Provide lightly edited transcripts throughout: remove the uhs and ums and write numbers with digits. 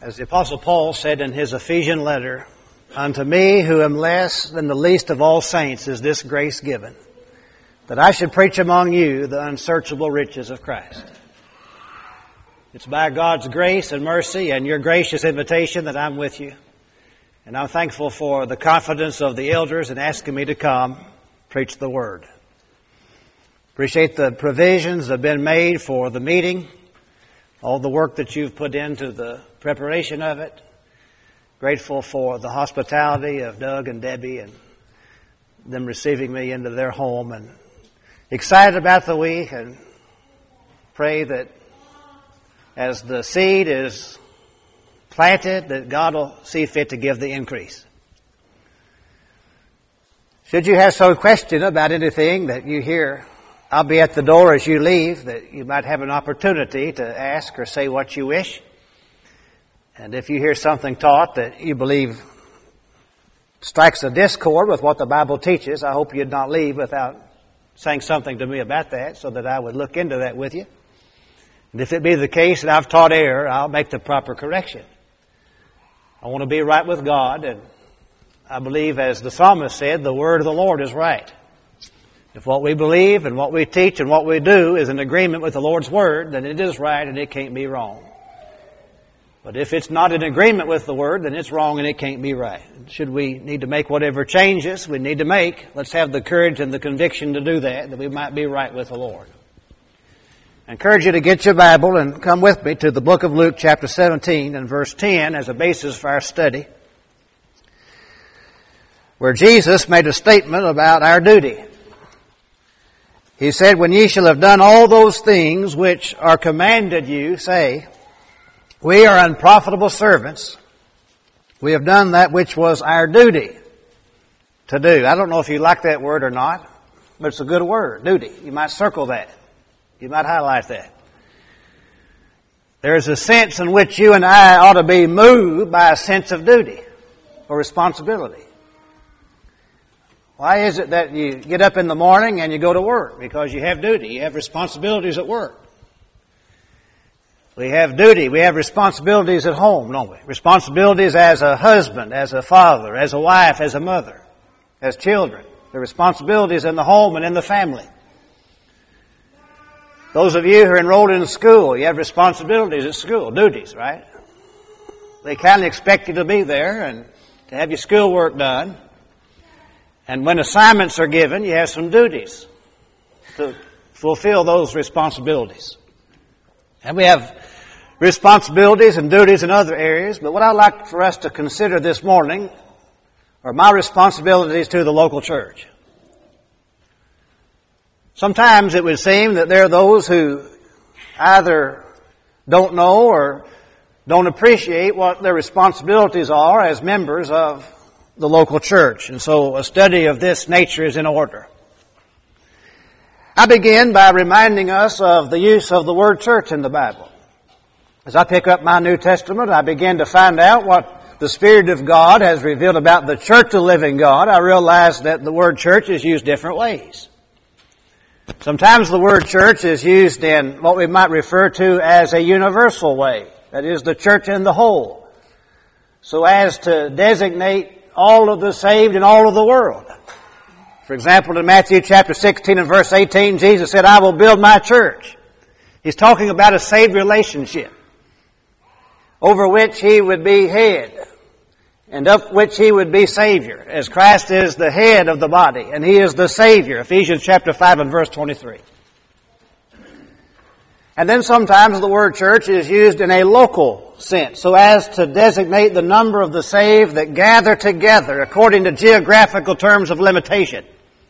As the Apostle Paul said in his Ephesian letter, "Unto me, who am less than the least of all saints, is this grace given, that I should preach among you the unsearchable riches of Christ." It's by God's grace and mercy and your gracious invitation that I'm with you. And I'm thankful for the confidence of the elders in asking me to come preach the Word. Appreciate the provisions that have been made for the meeting, all the work that you've put into the preparation of it. Grateful for the hospitality of Doug and Debbie and them receiving me into their home, and excited about the week, and pray that as the seed is planted, that God will see fit to give the increase. Should you have some question about anything that you hear, I'll be at the door as you leave, that you might have an opportunity to ask or say what you wish. And if you hear something taught that you believe strikes a discord with what the Bible teaches, I hope you'd not leave without saying something to me about that, so that I would look into that with you. And if it be the case that I've taught error, I'll make the proper correction. I want to be right with God, and I believe, as the psalmist said, the word of the Lord is right. If what we believe and what we teach and what we do is in agreement with the Lord's word, then it is right and it can't be wrong. But if it's not in agreement with the Word, then it's wrong and it can't be right. Should we need to make whatever changes we need to make, let's have the courage and the conviction to do that we might be right with the Lord. I encourage you to get your Bible and come with me to the book of Luke chapter 17 and verse 10 as a basis for our study, where Jesus made a statement about our duty. He said, "When ye shall have done all those things which are commanded you, say, we are unprofitable servants. We have done that which was our duty to do." I don't know if you like that word or not, but it's a good word, duty. You might circle that. You might highlight that. There is a sense in which you and I ought to be moved by a sense of duty or responsibility. Why is it that you get up in the morning and you go to work? Because you have duty. You have responsibilities at work. We have duty. We have responsibilities at home, don't we? Responsibilities as a husband, as a father, as a wife, as a mother, as children. The responsibilities in the home and in the family. Those of you who are enrolled in school, you have responsibilities at school, duties, right? They kind of expect you to be there and to have your schoolwork done. And when assignments are given, you have some duties to fulfill those responsibilities. And we have responsibilities and duties in other areas, but what I'd like for us to consider this morning are my responsibilities to the local church. Sometimes it would seem that there are those who either don't know or don't appreciate what their responsibilities are as members of the local church, and so a study of this nature is in order. I begin by reminding us of the use of the word church in the Bible. As I pick up my New Testament, I begin to find out what the Spirit of God has revealed about the church of the living God. I realize that the word church is used different ways. Sometimes the word church is used in what we might refer to as a universal way. That is, the church in the whole. So as to designate all of the saved in all of the world. For example, in Matthew chapter 16 and verse 18, Jesus said, "I will build my church." He's talking about a saved relationship over which He would be head and of which He would be Savior, as Christ is the head of the body and He is the Savior. Ephesians chapter 5 and verse 23. And then sometimes the word church is used in a local sense, so as to designate the number of the saved that gather together according to geographical terms of limitation.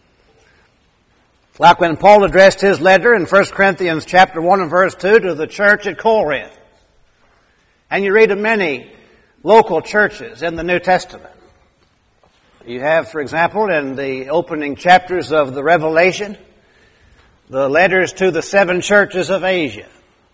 Like when Paul addressed his letter in 1 Corinthians chapter 1 and verse 2 to the church at Corinth. And you read of many local churches in the New Testament. You have, for example, in the opening chapters of the Revelation, the letters to the 7 churches of Asia.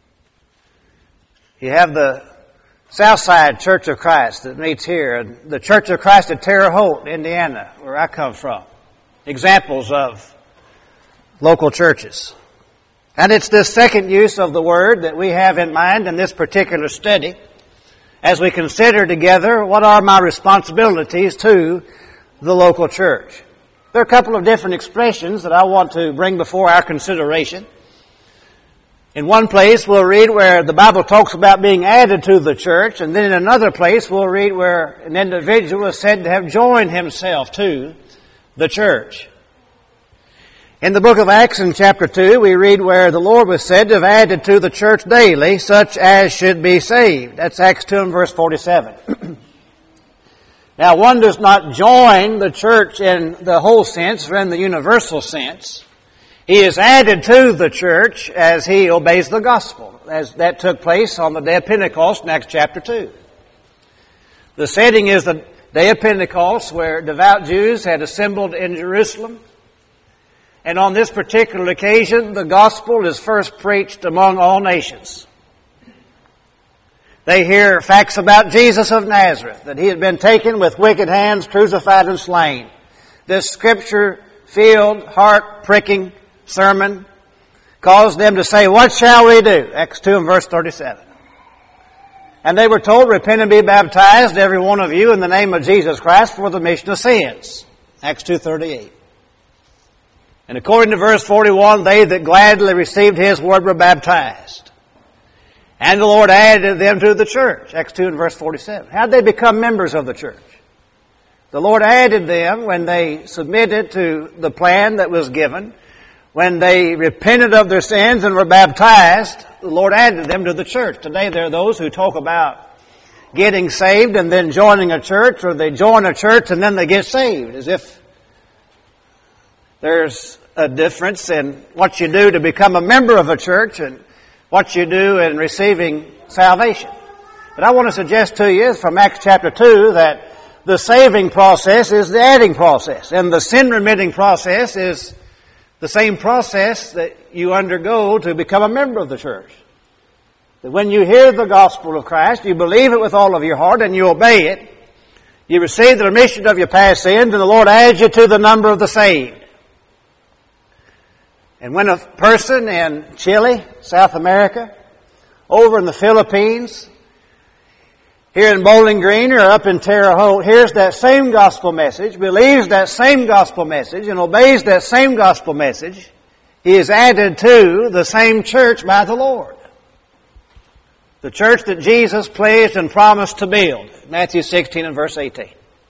You have the Southside Church of Christ that meets here, and the Church of Christ at Terre Haute, Indiana, where I come from. Examples of local churches. And it's this second use of the word that we have in mind in this particular study. as we consider together what are my responsibilities to the local church. There are a couple of different expressions that I want to bring before our consideration. In one place we'll read where the Bible talks about being added to the church, and then in another place we'll read where an individual is said to have joined himself to the church. In the book of Acts in chapter 2 we read where the Lord was said to have added to the church daily such as should be saved. That's Acts 2 and verse 47. Now one does not join the church in the whole sense or in the universal sense. He is added to the church as he obeys the gospel, as that took place on the day of Pentecost in Acts chapter 2. The setting is the day of Pentecost where devout Jews had assembled in Jerusalem. And on this particular occasion, the gospel is first preached among all nations. They hear facts about Jesus of Nazareth, that he had been taken with wicked hands, crucified and slain. This scripture-filled, heart-pricking sermon caused them to say, "What shall we do?" Acts 2 and verse 37. And they were told, "Repent and be baptized, every one of you, in the name of Jesus Christ for the remission of sins." Acts 2:38. And according to verse 41, they that gladly received his word were baptized. And the Lord added them to the church. Acts 2 and verse 47. How did they become members of the church? The Lord added them when they submitted to the plan that was given. When they repented of their sins and were baptized, the Lord added them to the church. Today there are those who talk about getting saved and then joining a church, or they join a church and then they get saved, as if there's a difference in what you do to become a member of a church and what you do in receiving salvation. But I want to suggest to you from Acts chapter 2 that the saving process is the adding process, and the sin-remitting process is the same process that you undergo to become a member of the church. That when you hear the gospel of Christ, you believe it with all of your heart and you obey it, you receive the remission of your past sins, and the Lord adds you to the number of the saved. And when a person in Chile, South America, over in the Philippines, here in Bowling Green or up in Terre Haute, hears that same gospel message, believes that same gospel message, and obeys that same gospel message, he is added to the same church by the Lord. The church that Jesus pledged and promised to build. Matthew 16 and verse 18.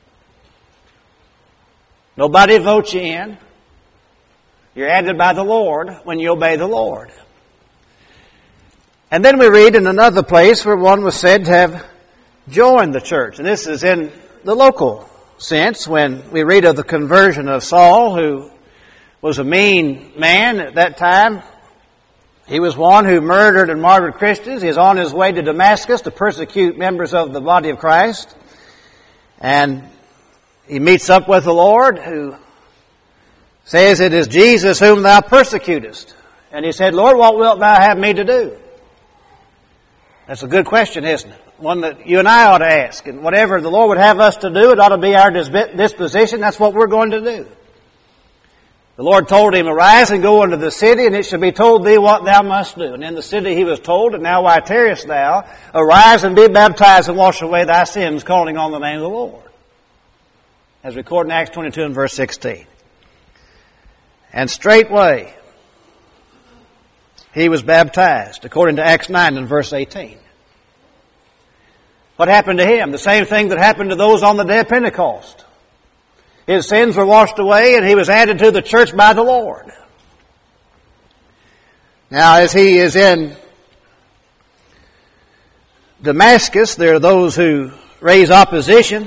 Nobody votes you in. You're added by the Lord when you obey the Lord. And then we read in another place where one was said to have joined the church. And this is in the local sense when we read of the conversion of Saul, who was a mean man at that time. He was one who murdered and martyred Christians. He is on his way to Damascus to persecute members of the body of Christ. And he meets up with the Lord, who says, "It is Jesus whom thou persecutest." And he said, "Lord, what wilt thou have me to do?" That's a good question, isn't it? One that you and I ought to ask. And whatever the Lord would have us to do, it ought to be our disposition. That's what we're going to do. The Lord told him, "Arise and go into the city, and it shall be told thee what thou must do." And in the city he was told, "And now why tarriest thou? Arise and be baptized and wash away thy sins, calling on the name of the Lord." As recorded in Acts 22 and verse 16. And straightway he was baptized, according to Acts 9 and verse 18. What happened to him? The same thing that happened to those on the day of Pentecost. His sins were washed away and he was added to the church by the Lord. Now, as he is in Damascus, there are those who raise opposition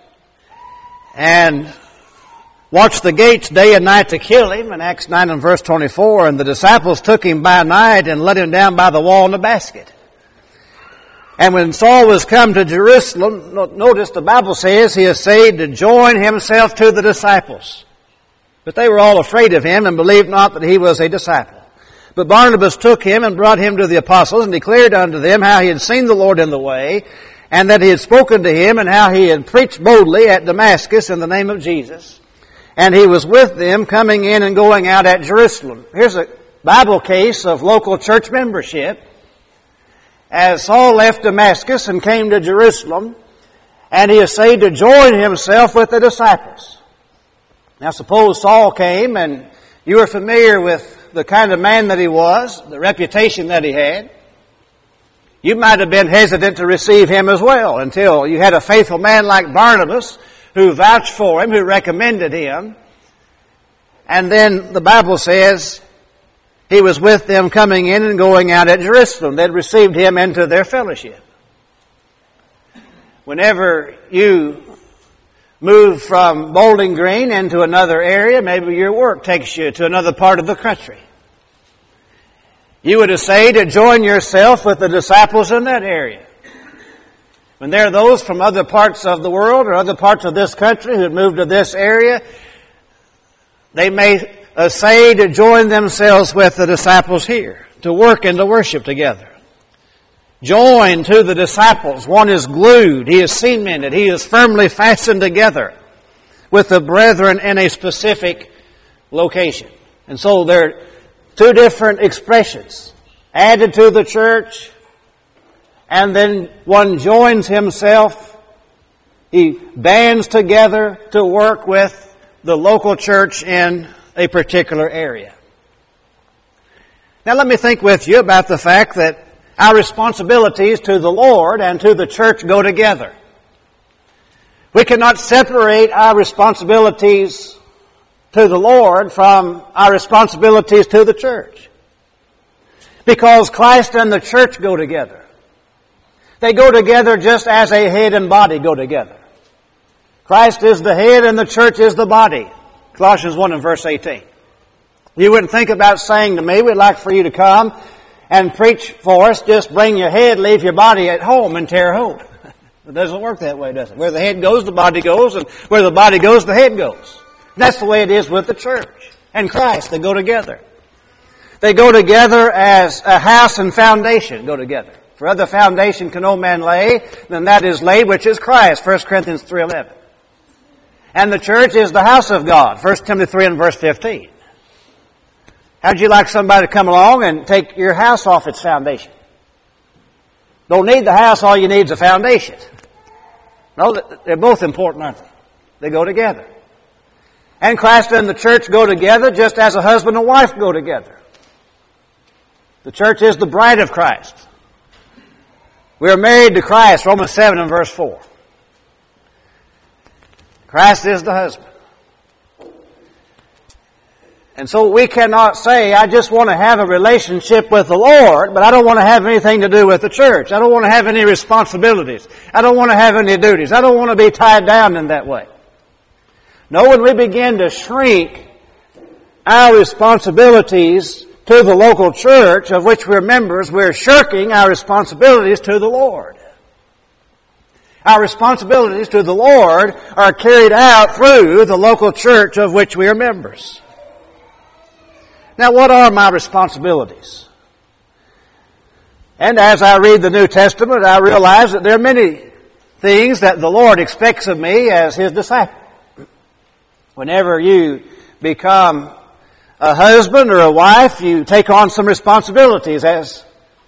and watch the gates day and night to kill him, in Acts 9 and verse 24. And the disciples took him by night and let him down by the wall in a basket. And when Saul was come to Jerusalem, notice the Bible says he essayed to join himself to the disciples. But they were all afraid of him and believed not that he was a disciple. But Barnabas took him and brought him to the apostles and declared unto them how he had seen the Lord in the way, and that he had spoken to him, and how he had preached boldly at Damascus in the name of Jesus. And he was with them coming in and going out at Jerusalem. Here's a Bible case of local church membership. as Saul left Damascus and came to Jerusalem, and he essayed to join himself with the disciples. Now suppose Saul came, and you are familiar with the kind of man that he was, the reputation that he had. You might have been hesitant to receive him as well until you had a faithful man like Barnabas who vouched for him, who recommended him. And then the Bible says he was with them coming in and going out at Jerusalem. They'd received him into their fellowship. Whenever you move from Bowling Green into another area, maybe your work takes you to another part of the country, you would essay to join yourself with the disciples in that area. When there are those from other parts of the world or other parts of this country who had moved to this area, they may essay to join themselves with the disciples here, to work and to worship together. Joined to the disciples, one is glued, he is cemented, he is firmly fastened together with the brethren in a specific location. And so there are two different expressions. Added to the church, and then one joins himself. He bands together to work with the local church in a particular area. Now let me think with you about the fact that our responsibilities to the Lord and to the church go together. We cannot separate our responsibilities to the Lord from our responsibilities to the church. Because Christ and the church go together. They go together just as a head and body go together. Christ is the head and the church is the body. Colossians 1 and verse 18. You wouldn't think about saying to me, we'd like for you to come and preach for us, just bring your head, leave your body at home and tear home. It doesn't work that way, does it? Where the head goes, the body goes, and where the body goes, the head goes. That's the way it is with the church and Christ. They go together. They go together as a house and foundation go together. For other foundation can no man lay than that is laid, which is Christ, 1 Corinthians 3:11. And the church is the house of God, 1 Timothy 3 and verse 15. How'd you like somebody to come along and take your house off its foundation? Don't need the house, all you need is a foundation. No, they're both important, aren't they? They go together. And Christ and the church go together just as a husband and wife go together. The church is the bride of Christ. We are married to Christ, Romans 7 and verse 4. Christ is the husband. And so we cannot say, I just want to have a relationship with the Lord, but I don't want to have anything to do with the church. I don't want to have any responsibilities. I don't want to have any duties. I don't want to be tied down in that way. No, when we begin to shrink our responsibilities to the local church of which we're members, we're shirking our responsibilities to the Lord. Our responsibilities to the Lord are carried out through the local church of which we are members. Now, what are my responsibilities? And as I read the New Testament, I realize that there are many things that the Lord expects of me as His disciple. Whenever you become a husband or a wife, you take on some responsibilities as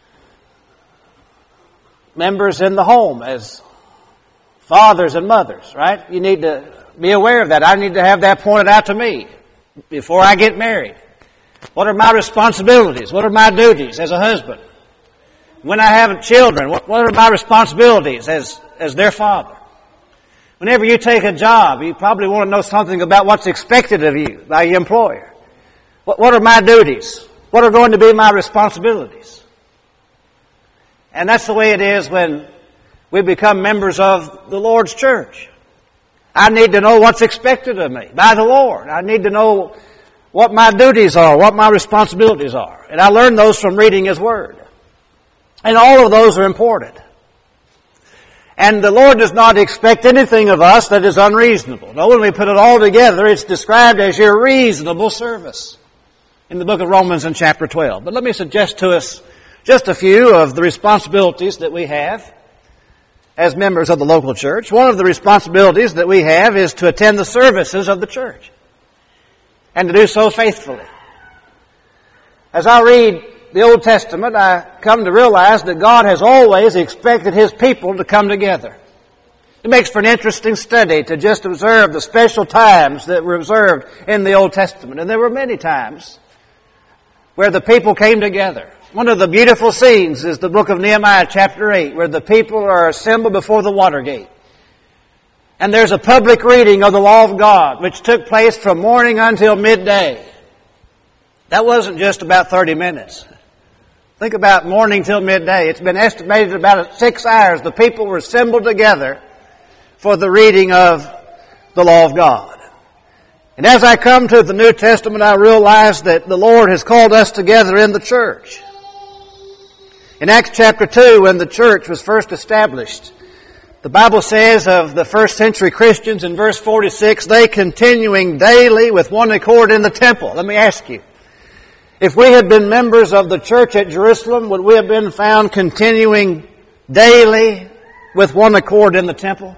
members in the home, as fathers and mothers, right? You need to be aware of that. I need to have that pointed out to me before I get married. What are my responsibilities? What are my duties as a husband? When I have children, what are my responsibilities as their father? Whenever you take a job, you probably want to know something about what's expected of you by your employer. What are my duties? What are going to be my responsibilities? And that's the way it is when we become members of the Lord's church. I need to know what's expected of me by the Lord. I need to know what my duties are, what my responsibilities are. And I learned those from reading His Word. And all of those are important. And the Lord does not expect anything of us that is unreasonable. No, when we put it all together, it's described as your reasonable service in the book of Romans in chapter 12. But let me suggest to us just a few of the responsibilities that we have as members of the local church. One of the responsibilities that we have is to attend the services of the church and to do so faithfully. As I read the Old Testament, I come to realize that God has always expected His people to come together. It makes for an interesting study to just observe the special times that were observed in the Old Testament. And there were many times where the people came together. One of the beautiful scenes is the book of Nehemiah chapter 8, where the people are assembled before the water gate. And there's a public reading of the law of God, which took place from morning until midday. That wasn't just about 30 minutes. Think about morning till midday. It's been estimated about 6 hours. The people were assembled together for the reading of the law of God. And as I come to the New Testament, I realize that the Lord has called us together in the church. In Acts chapter 2, when the church was first established, the Bible says of the first century Christians in verse 46, they continuing daily with one accord in the temple. Let me ask you, if we had been members of the church at Jerusalem, would we have been found continuing daily with one accord in the temple?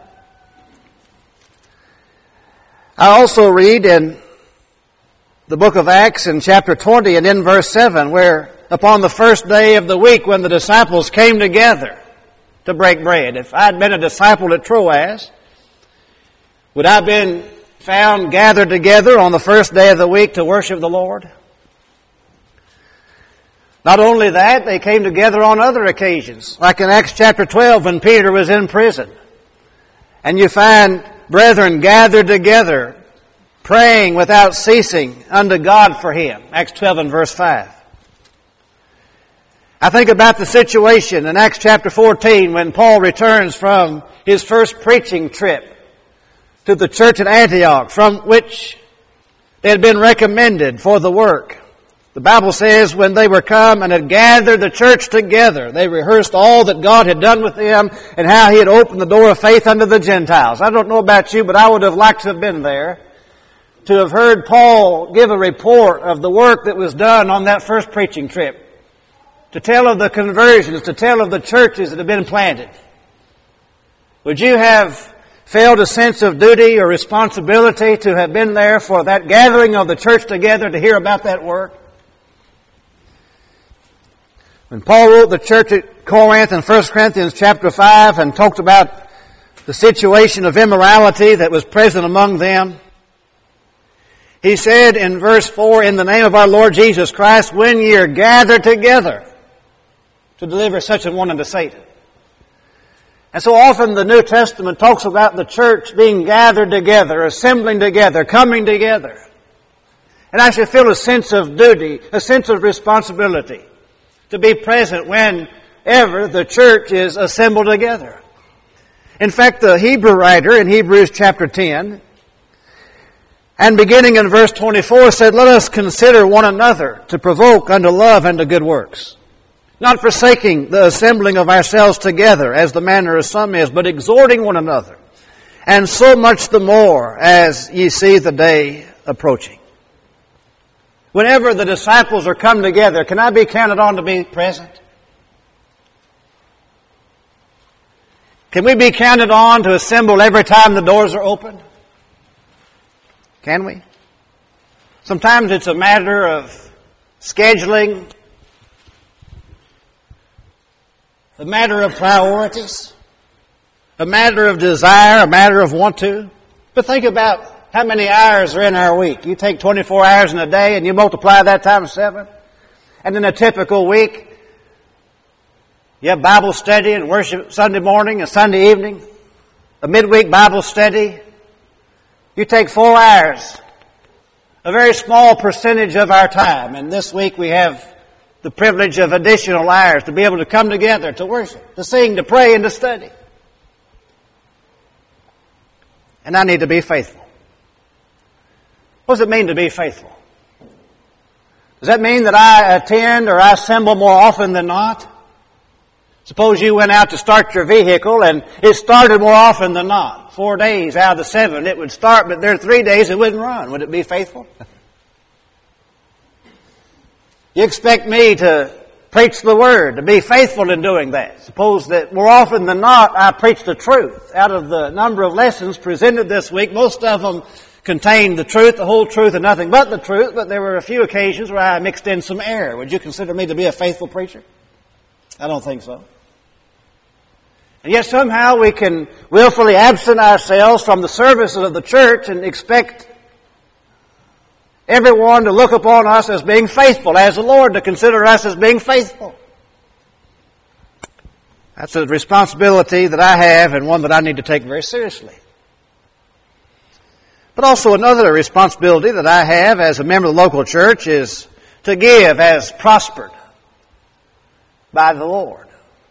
I also read in the book of Acts in chapter 20 and in verse 7, where upon the first day of the week when the disciples came together to break bread. If I'd been a disciple at Troas, would I have been found gathered together on the first day of the week to worship the Lord? Not only that, they came together on other occasions, like in Acts chapter 12 when Peter was in prison. And you find brethren gathered together, praying without ceasing unto God for him. Acts 12 and verse 5. I think about the situation in Acts chapter 14 when Paul returns from his first preaching trip to the church at Antioch, from which they had been recommended for the work. The Bible says when they were come and had gathered the church together, they rehearsed all that God had done with them and how He had opened the door of faith unto the Gentiles. I don't know about you, but I would have liked to have been there to have heard Paul give a report of the work that was done on that first preaching trip, to tell of the conversions, to tell of the churches that have been planted. Would you have felt a sense of duty or responsibility to have been there for that gathering of the church together to hear about that work? When Paul wrote the church at Corinth in 1 Corinthians chapter 5 and talked about the situation of immorality that was present among them, he said in verse 4, in the name of our Lord Jesus Christ, when ye are gathered together to deliver such an one unto Satan. And so often the New Testament talks about the church being gathered together, assembling together, coming together. And I should feel a sense of duty, a sense of responsibility to be present whenever the church is assembled together. In fact, the Hebrew writer in Hebrews chapter 10, and beginning in verse 24, said, let us consider one another to provoke unto love and to good works, not forsaking the assembling of ourselves together, as the manner of some is, but exhorting one another, and so much the more as ye see the day approaching. Whenever the disciples are come together, can I be counted on to be present? Can we be counted on to assemble every time the doors are open? Can we? Sometimes it's a matter of scheduling, a matter of priorities, a matter of desire, a matter of want to. But think about how many hours are in our week. You take 24 hours in a day and you multiply that times 7. And in a typical week, you have Bible study and worship Sunday morning and Sunday evening, a midweek Bible study. You take 4 hours, a very small percentage of our time. And this week we have the privilege of additional hours to be able to come together to worship, to sing, to pray, and to study. And I need to be faithful. What does it mean to be faithful? Does that mean that I attend or I assemble more often than not? Suppose you went out to start your vehicle and it started more often than not. 4 days out of the 7 it would start, but there are 3 days it wouldn't run. Would it be faithful? You expect me to preach the Word, to be faithful in doing that. Suppose that more often than not I preach the truth. Out of the number of lessons presented this week, most of them contained the truth, the whole truth, and nothing but the truth, but there were a few occasions where I mixed in some error. Would you consider me to be a faithful preacher? I don't think so. And yet somehow we can willfully absent ourselves from the services of the church and expect everyone to look upon us as being faithful, as the Lord to consider us as being faithful. That's a responsibility that I have and one that I need to take very seriously. But also another responsibility that I have as a member of the local church is to give as prospered by the Lord.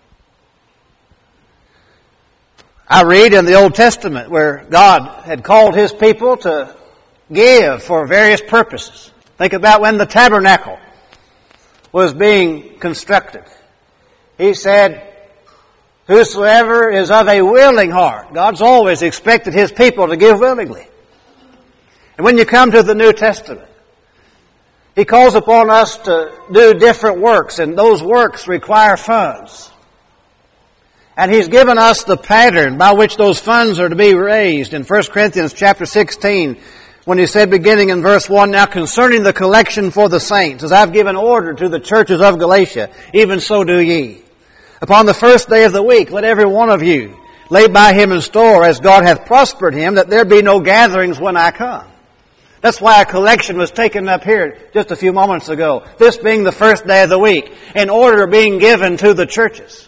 I read in the Old Testament where God had called His people to give for various purposes. Think about when the tabernacle was being constructed. He said, whosoever is of a willing heart. God's always expected His people to give willingly. And when you come to the New Testament, He calls upon us to do different works, and those works require funds. And He's given us the pattern by which those funds are to be raised in 1 Corinthians chapter 16, when He said, beginning in verse 1, now concerning the collection for the saints, as I've given order to the churches of Galatia, even so do ye. Upon the first day of the week, let every one of you lay by him in store, as God hath prospered him, that there be no gatherings when I come. That's why a collection was taken up here just a few moments ago, this being the first day of the week, an order being given to the churches.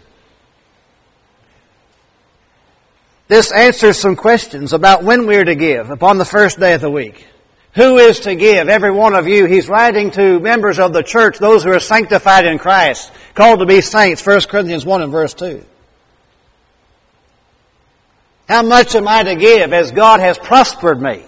This answers some questions about when we're to give upon the first day of the week. Who is to give? Every one of you. He's writing to members of the church, those who are sanctified in Christ, called to be saints, 1 Corinthians 1 and verse 2. How much am I to give as God has prospered me?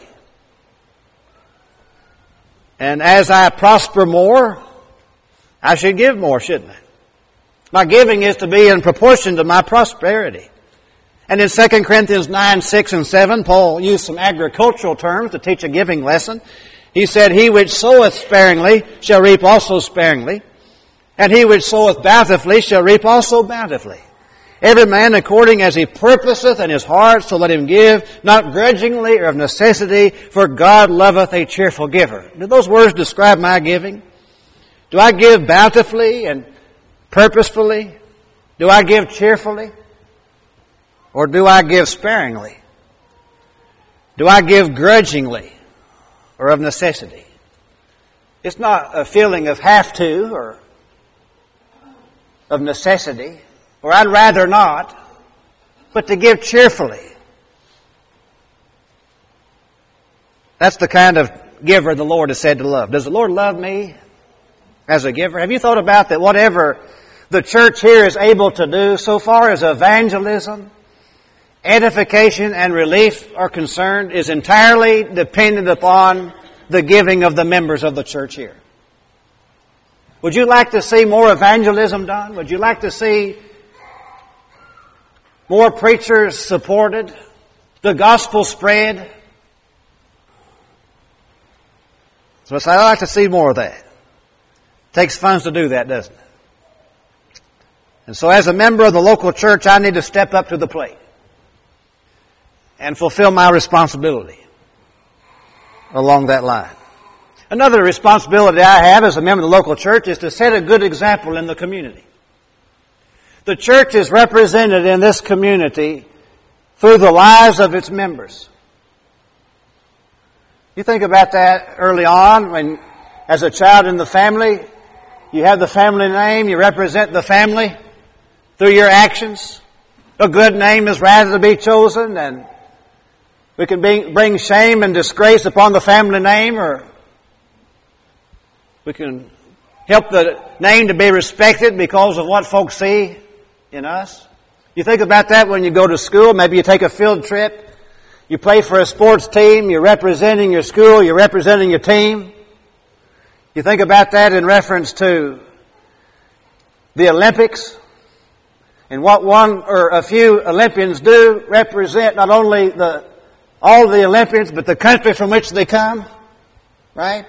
And as I prosper more, I should give more, shouldn't I? My giving is to be in proportion to my prosperity. And in 2 Corinthians 9, 6, and 7, Paul used some agricultural terms to teach a giving lesson. He said, he which soweth sparingly shall reap also sparingly, and he which soweth bountifully shall reap also bountifully. Every man according as he purposeth in his heart, so let him give, not grudgingly or of necessity, for God loveth a cheerful giver. Do those words describe my giving? Do I give bountifully and purposefully? Do I give cheerfully? Or do I give sparingly? Do I give grudgingly or of necessity? It's not a feeling of have to or of necessity, or I'd rather not, but to give cheerfully. That's the kind of giver the Lord is said to love. Does the Lord love me as a giver? Have you thought about that whatever the church here is able to do so far as evangelism, edification, and relief are concerned is entirely dependent upon the giving of the members of the church here? Would you like to see more evangelism done? Would you like to see more preachers supported? The gospel spread? So I'd like to see more of that. It takes funds to do that, doesn't it? And so as a member of the local church, I need to step up to the plate and fulfill my responsibility along that line. Another responsibility I have as a member of the local church is to set a good example in the community. The church is represented in this community through the lives of its members. You think about that early on when, as a child in the family, you have the family name, you represent the family through your actions. A good name is rather to be chosen, and we can bring shame and disgrace upon the family name, or we can help the name to be respected because of what folks see in us. You think about that when you go to school. Maybe you take a field trip. You play for a sports team. You're representing your school. You're representing your team. You think about that in reference to the Olympics. And what one or a few Olympians do represent not only all the Olympians, but the country from which they come, right?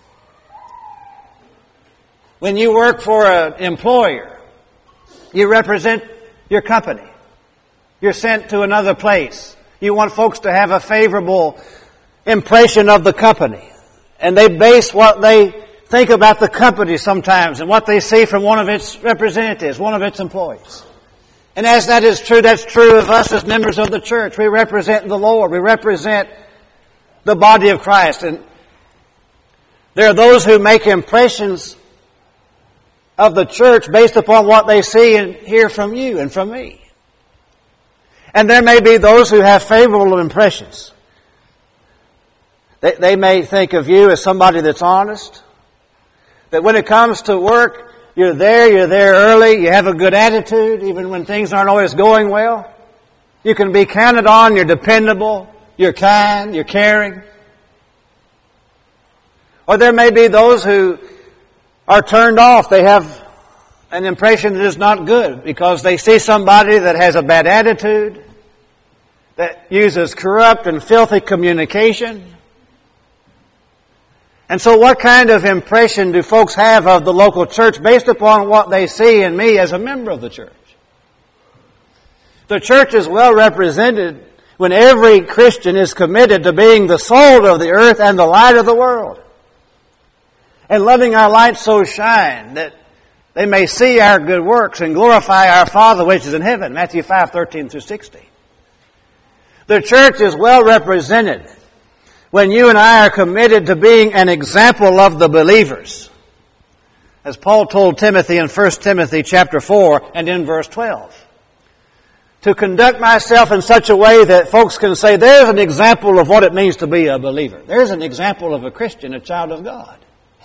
When you work for an employer, you represent your company. You're sent to another place. You want folks to have a favorable impression of the company. And they base what they think about the company sometimes and what they see from one of its representatives, one of its employees. And as that is true, that's true of us as members of the church. We represent the Lord. We represent the body of Christ. And there are those who make impressions of the church based upon what they see and hear from you and from me. And there may be those who have favorable impressions. They may think of you as somebody that's honest. That when it comes to work, you're there early, you have a good attitude, even when things aren't always going well. You can be counted on, you're dependable, you're kind, you're caring. Or there may be those who are turned off. They have an impression that is not good because they see somebody that has a bad attitude, that uses corrupt and filthy communication. And so what kind of impression do folks have of the local church based upon what they see in me as a member of the church? The church is well represented when every Christian is committed to being the salt of the earth and the light of the world. And letting our light so shine that they may see our good works and glorify our Father which is in heaven. Matthew 5:13-16. The church is well represented when you and I are committed to being an example of the believers. As Paul told Timothy in 1 Timothy chapter 4 and in verse 12. To conduct myself in such a way that folks can say, there's an example of what it means to be a believer. There's an example of a Christian, a child of God.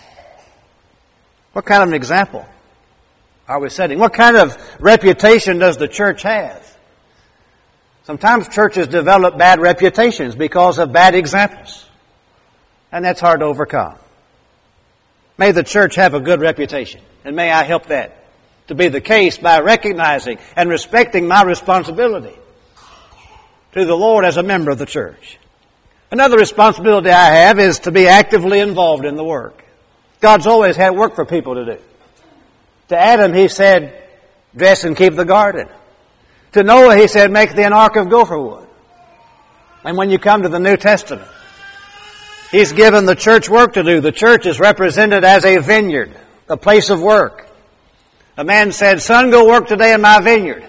What kind of an example are we setting? What kind of reputation does the church have? Sometimes churches develop bad reputations because of bad examples. And that's hard to overcome. May the church have a good reputation. And may I help that to be the case by recognizing and respecting my responsibility to the Lord as a member of the church. Another responsibility I have is to be actively involved in the work. God's always had work for people to do. To Adam, He said, dress and keep the garden. To Noah, He said, make thee an ark of gopher wood. And when you come to the New Testament, He's given the church work to do. The church is represented as a vineyard, a place of work. A man said, son, go work today in my vineyard.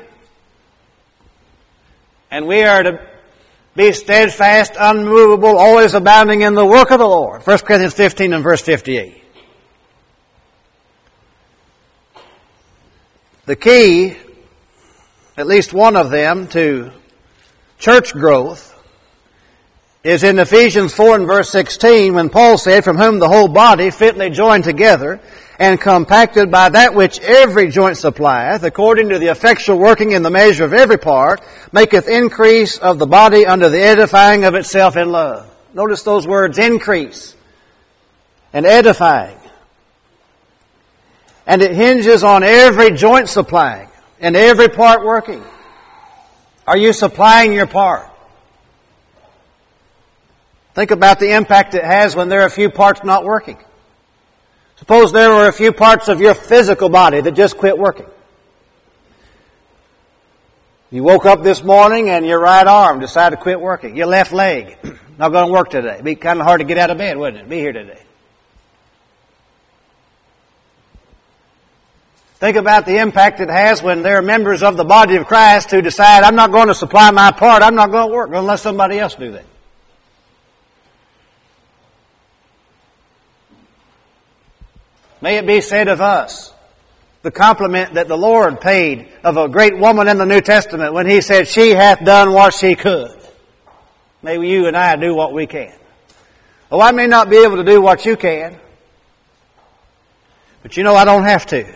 And we are to be steadfast, unmovable, always abounding in the work of the Lord. 1 Corinthians 15 and verse 58. The key, at least one of them, to church growth is in Ephesians 4 and verse 16 when Paul said, from whom the whole body fitly joined together and compacted by that which every joint supplieth, according to the effectual working in the measure of every part, maketh increase of the body unto the edifying of itself in love. Notice those words, increase and edifying. And it hinges on every joint supplying and every part working. Are you supplying your part? Think about the impact it has when there are a few parts not working. Suppose there were a few parts of your physical body that just quit working. You woke up this morning and your right arm decided to quit working. Your left leg, not going to work today. It'd be kind of hard to get out of bed, wouldn't it? Be here today. Think about the impact it has when there are members of the body of Christ who decide, I'm not going to supply my part, I'm not going to work, I'm going to let somebody else do that. May it be said of us, the compliment that the Lord paid of a great woman in the New Testament when He said, she hath done what she could. May you and I do what we can. Oh, I may not be able to do what you can, but you know I don't have to.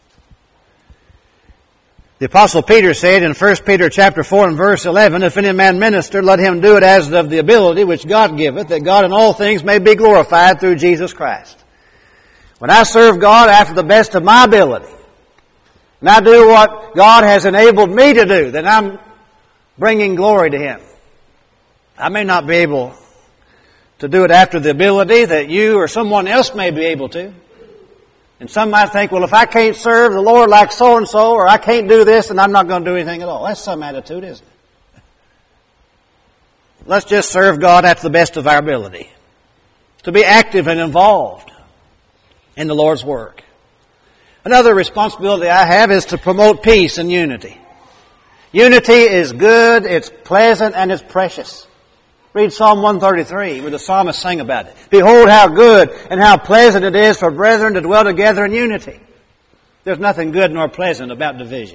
The Apostle Peter said in 1 Peter chapter 4 and verse 11, if any man minister, let him do it as of the ability which God giveth, that God in all things may be glorified through Jesus Christ. When I serve God after the best of my ability, and I do what God has enabled me to do, then I'm bringing glory to Him. I may not be able to do it after the ability that you or someone else may be able to. And some might think, well, if I can't serve the Lord like so-and-so, or I can't do this, then I'm not going to do anything at all. That's some attitude, isn't it? let's just serve God at the best of our ability. To be active and involved in the Lord's work. Another responsibility I have is to promote peace and unity. Unity is good, it's pleasant, and it's precious. Read Psalm 133 where the psalmist sang about it. Behold how good and how pleasant it is for brethren to dwell together in unity. There's nothing good nor pleasant about division.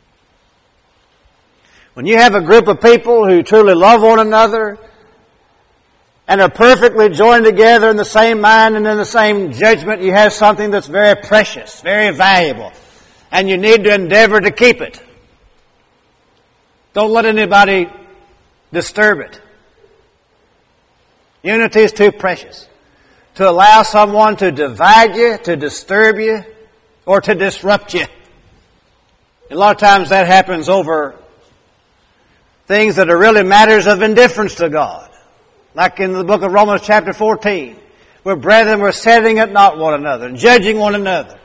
When you have a group of people who truly love one another and are perfectly joined together in the same mind and in the same judgment, you have something that's very precious, very valuable, and you need to endeavor to keep it. Don't let anybody disturb it. Unity is too precious to allow someone to divide you, to disturb you, or to disrupt you. A lot of times that happens over things that are really matters of indifference to God. Like in the book of Romans chapter 14, where brethren were setting at naught one another and judging one another.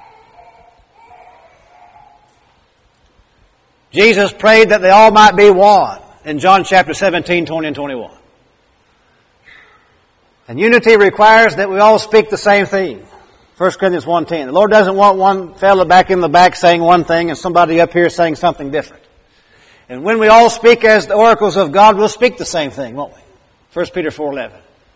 Jesus prayed that they all might be one in John chapter 17, 20 and 21. And unity requires that we all speak the same thing. 1 Corinthians 1:10. The Lord doesn't want one fellow back in the back saying one thing and somebody up here saying something different. And when we all speak as the oracles of God, we'll speak the same thing, won't we? 1 Peter 4:11.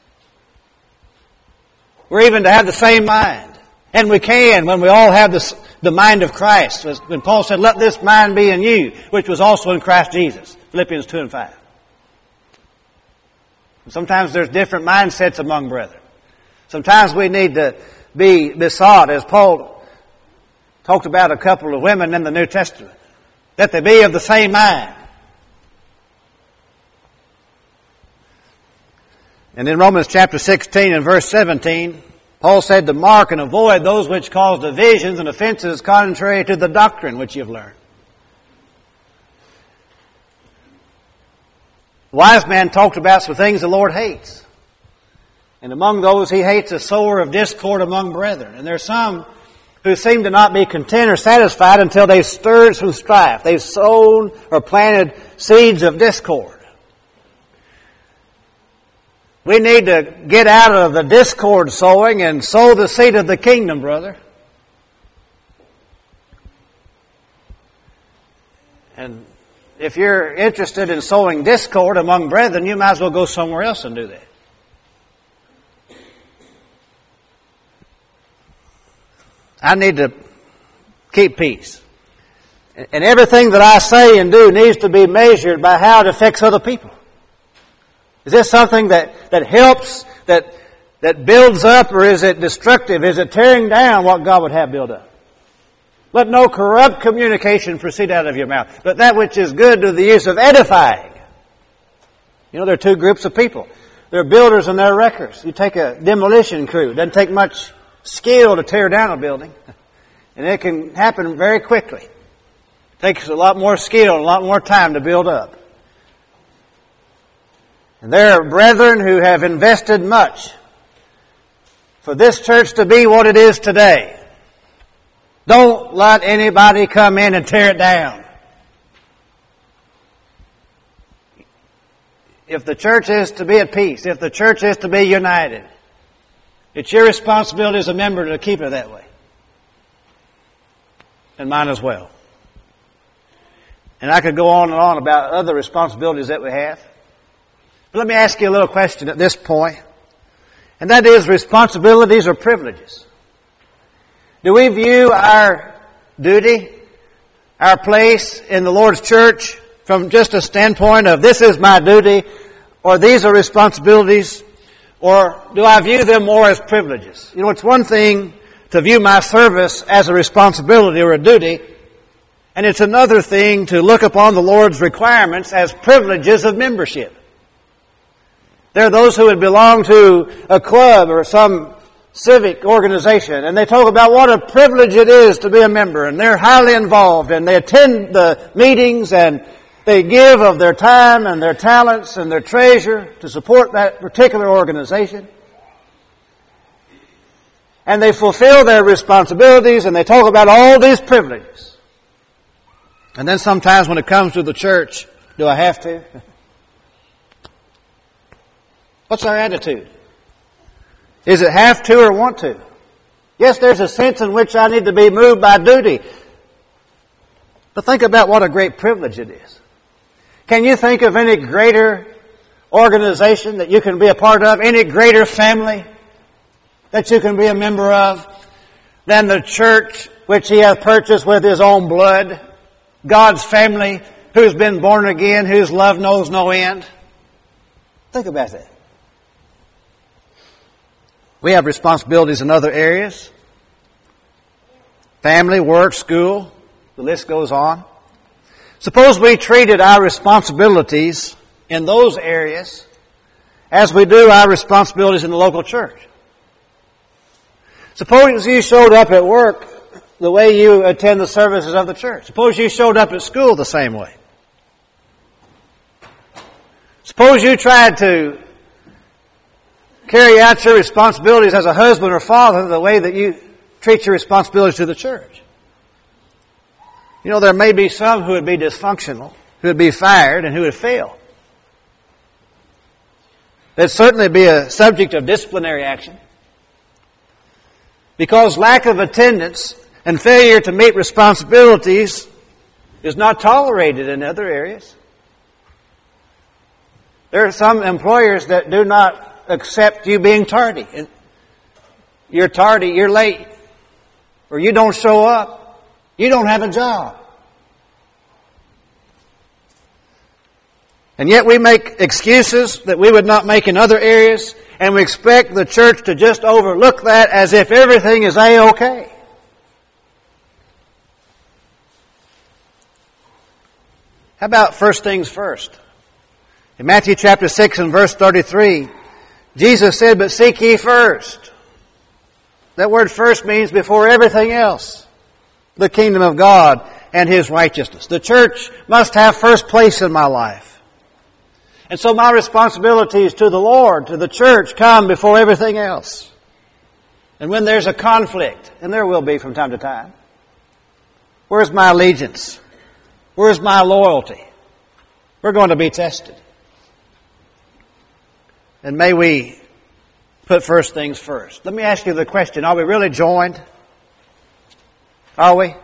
We're even to have the same mind. And we can when we all have the mind of Christ. When Paul said, let this mind be in you, which was also in Christ Jesus. Philippians 2 and 5. Sometimes there's different mindsets among brethren. Sometimes we need to be besought, as Paul talked about a couple of women in the New Testament, that they be of the same mind. And in Romans chapter 16 and verse 17, Paul said to mark and avoid those which cause divisions and offenses contrary to the doctrine which you've learned. The wise man talked about some things the Lord hates. And among those he hates a sower of discord among brethren. And there are some who seem to not be content or satisfied until they've stirred some strife. They've sown or planted seeds of discord. We need to get out of the discord sowing and sow the seed of the kingdom, brother. And if you're interested in sowing discord among brethren, you might as well go somewhere else and do that. I need to keep peace. And everything that I say and do needs to be measured by how it affects other people. Is this something that helps, that builds up, or is it destructive? Is it tearing down what God would have built up? Let no corrupt communication proceed out of your mouth, but that which is good to the use of edifying. You know, there are two groups of people. There are builders and there are wreckers. You take a demolition crew. It doesn't take much skill to tear down a building. And it can happen very quickly. It takes a lot more skill and a lot more time to build up. And there are brethren who have invested much for this church to be what it is today. Don't let anybody come in and tear it down. If the church is to be at peace, if the church is to be united, it's your responsibility as a member to keep it that way. And mine as well. And I could go on and on about other responsibilities that we have. But let me ask you a little question at this point. And that is, responsibilities or privileges? Do we view our duty, our place in the Lord's church from just a standpoint of this is my duty, or these are responsibilities, or do I view them more as privileges? You know, it's one thing to view my service as a responsibility or a duty, and it's another thing to look upon the Lord's requirements as privileges of membership. There are those who would belong to a club or some civic organization, and they talk about what a privilege it is to be a member, and they're highly involved, and they attend the meetings, and they give of their time and their talents and their treasure to support that particular organization. And they fulfill their responsibilities, and they talk about all these privileges. And then sometimes when it comes to the church, do I have to? What's our attitude? Is it have to or want to? Yes, there's a sense in which I need to be moved by duty. But think about what a great privilege it is. Can you think of any greater organization that you can be a part of, any greater family that you can be a member of than the church which He hath purchased with His own blood? God's family, who's been born again, whose love knows no end. Think about that. We have responsibilities in other areas. Family, work, school, the list goes on. Suppose we treated our responsibilities in those areas as we do our responsibilities in the local church. Suppose you showed up at work the way you attend the services of the church. Suppose you showed up at school the same way. Suppose you tried to carry out your responsibilities as a husband or father the way that you treat your responsibilities to the church. You know, there may be some who would be dysfunctional, who would be fired, and who would fail. There'd certainly be a subject of disciplinary action. Because lack of attendance and failure to meet responsibilities is not tolerated in other areas. There are some employers that do not accept you being tardy. You're tardy, you're late, or you don't show up, you don't have a job. And yet we make excuses that we would not make in other areas, and we expect the church to just overlook that as if everything is A-OK. How about first things first? In Matthew chapter 6 and verse 33, Jesus said, "But seek ye first." That word first means before everything else, the kingdom of God and His righteousness. The church must have first place in my life. And so my responsibilities to the Lord, to the church, come before everything else. And when there's a conflict, and there will be from time to time, where's my allegiance? Where's my loyalty? We're going to be tested. And may we put first things first. Let me ask you the question, are we really joined? Are we?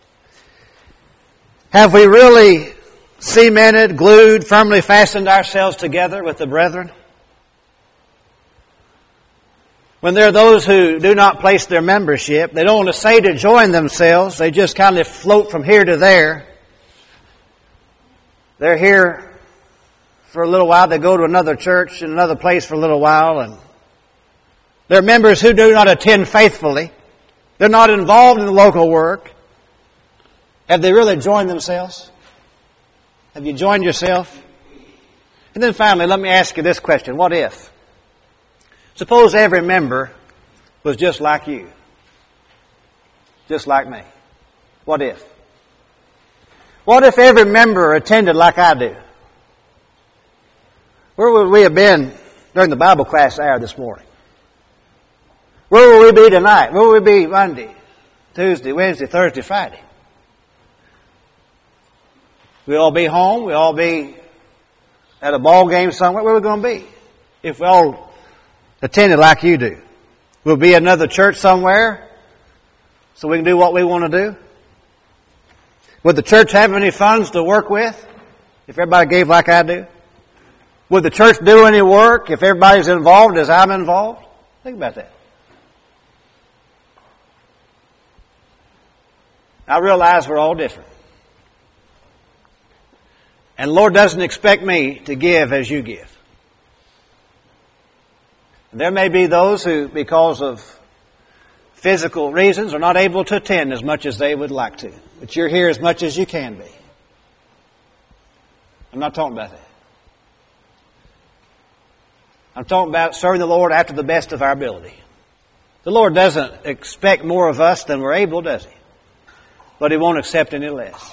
Have we really cemented, glued, firmly fastened ourselves together with the brethren? When there are those who do not place their membership, they don't want to say to join themselves, they just kind of float from here to there. They're here for a little while, they go to another church in another place for a little while, and they're members who do not attend faithfully. They're not involved in the local work. Have they really joined themselves? Have you joined yourself? And then finally, let me ask you this question. What if? Suppose every member was just like you. Just like me. What if? What if every member attended like I do? Where would we have been during the Bible class hour this morning? Where will we be tonight? Where will we be Monday, Tuesday, Wednesday, Thursday, Friday? We all be home. We all be at a ball game somewhere. Where are we going to be if we all attended like you do? We'll be at another church somewhere so we can do what we want to do. Would the church have any funds to work with if everybody gave like I do? Would the church do any work if everybody's involved as I'm involved? Think about that. I realize we're all different. And the Lord doesn't expect me to give as you give. There may be those who, because of physical reasons, are not able to attend as much as they would like to. But you're here as much as you can be. I'm not talking about that. I'm talking about serving the Lord after the best of our ability. The Lord doesn't expect more of us than we're able, does He? But He won't accept any less.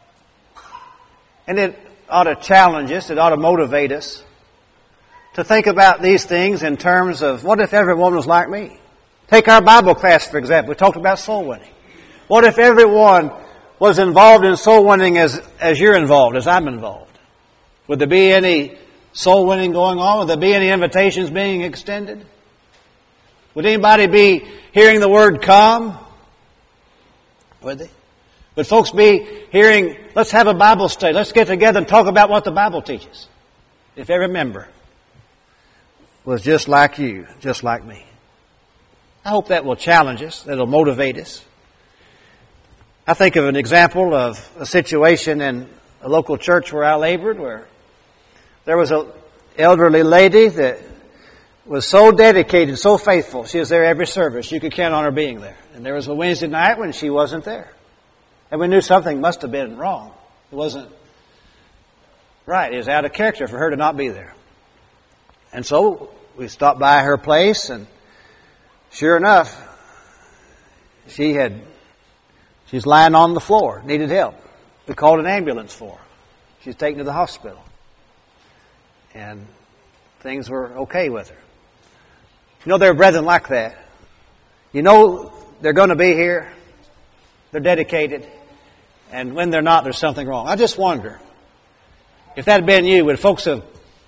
And it ought to challenge us, it ought to motivate us to think about these things in terms of, what if everyone was like me? Take our Bible class, for example. We talked about soul winning. What if everyone was involved in soul winning as you're involved, as I'm involved? Would there be any soul winning going on? Would there be any invitations being extended? Would anybody be hearing the word come? Would they? Would folks be hearing, let's have a Bible study, let's get together and talk about what the Bible teaches? If every member was just like you, just like me. I hope that will challenge us, that will motivate us. I think of an example of a situation in a local church where I labored, where there was an elderly lady that was so dedicated, so faithful. She was there every service. You could count on her being there. And there was a Wednesday night when she wasn't there. And we knew something must have been wrong. It wasn't right. It was out of character for her to not be there. And so we stopped by her place, and sure enough, she's lying on the floor, needed help. We called an ambulance for her. She's taken to the hospital. And things were okay with her. You know, there are brethren like that. You know they're going to be here. They're dedicated. And when they're not, there's something wrong. I just wonder, if that had been you, would folks have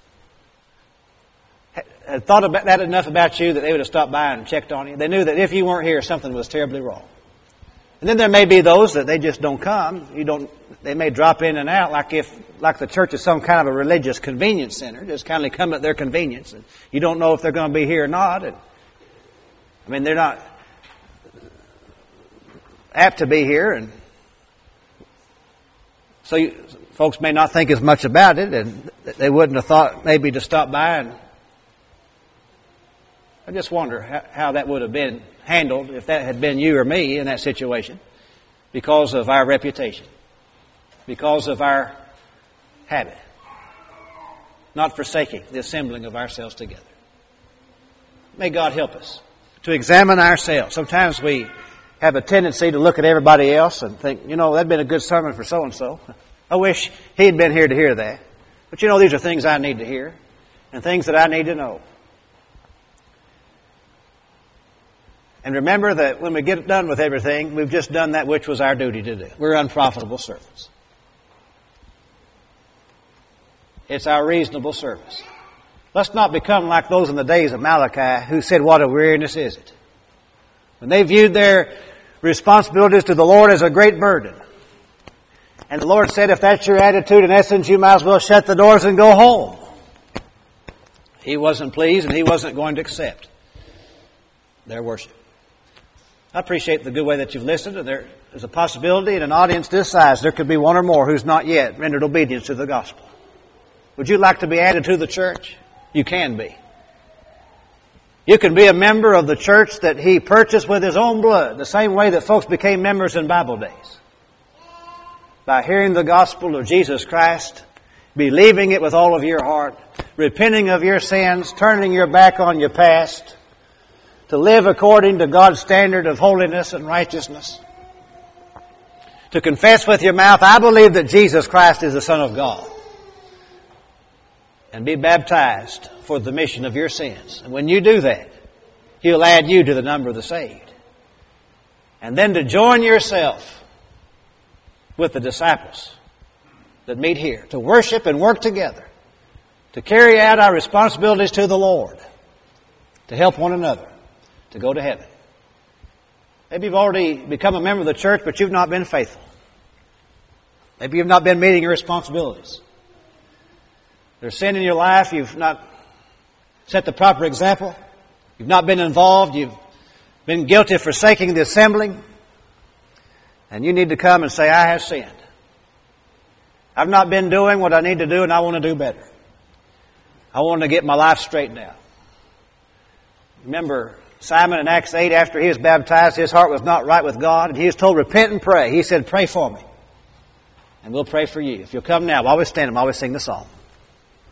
thought about that enough about you that they would have stopped by and checked on you? They knew that if you weren't here, something was terribly wrong. And then there may be those that they just don't come. They may drop in and out like the church is some kind of a religious convenience center. Just kind of come at their convenience. And you don't know if they're going to be here or not. And, they're not apt to be here. And so folks may not think as much about it, and they wouldn't have thought maybe to stop by. And I just wonder how that would have been handled if that had been you or me in that situation, because of our reputation, because of our habit, not forsaking the assembling of ourselves together. May God help us to examine ourselves. Sometimes we have a tendency to look at everybody else and think, that'd been a good sermon for so-and-so. I wish he'd been here to hear that. But these are things I need to hear and things that I need to know. And remember that when we get done with everything, we've just done that which was our duty to do. We're unprofitable servants. It's our reasonable service. Let's not become like those in the days of Malachi who said, what a weariness is it. When they viewed their responsibilities to the Lord as a great burden. And the Lord said, if that's your attitude, in essence, you might as well shut the doors and go home. He wasn't pleased, and He wasn't going to accept their worship. I appreciate the good way that you've listened. And there's a possibility in an audience this size, there could be one or more who's not yet rendered obedience to the gospel. Would you like to be added to the church? You can be. You can be a member of the church that He purchased with His own blood, the same way that folks became members in Bible days. By hearing the gospel of Jesus Christ, believing it with all of your heart, repenting of your sins, turning your back on your past, to live according to God's standard of holiness and righteousness, to confess with your mouth, I believe that Jesus Christ is the Son of God, and be baptized for the remission of your sins. And when you do that, He'll add you to the number of the saved. And then to join yourself with the disciples that meet here, to worship and work together, to carry out our responsibilities to the Lord, to help one another, to go to heaven. Maybe you've already become a member of the church, but you've not been faithful. Maybe you've not been meeting your responsibilities. There's sin in your life. You've not set the proper example. You've not been involved. You've been guilty of forsaking the assembling. And you need to come and say, I have sinned. I've not been doing what I need to do, and I want to do better. I want to get my life straightened out. Remember Simon in Acts 8, after he was baptized, his heart was not right with God, and he was told, repent and pray. He said, pray for me, and we'll pray for you. If you'll come now, while we stand, while we sing the song.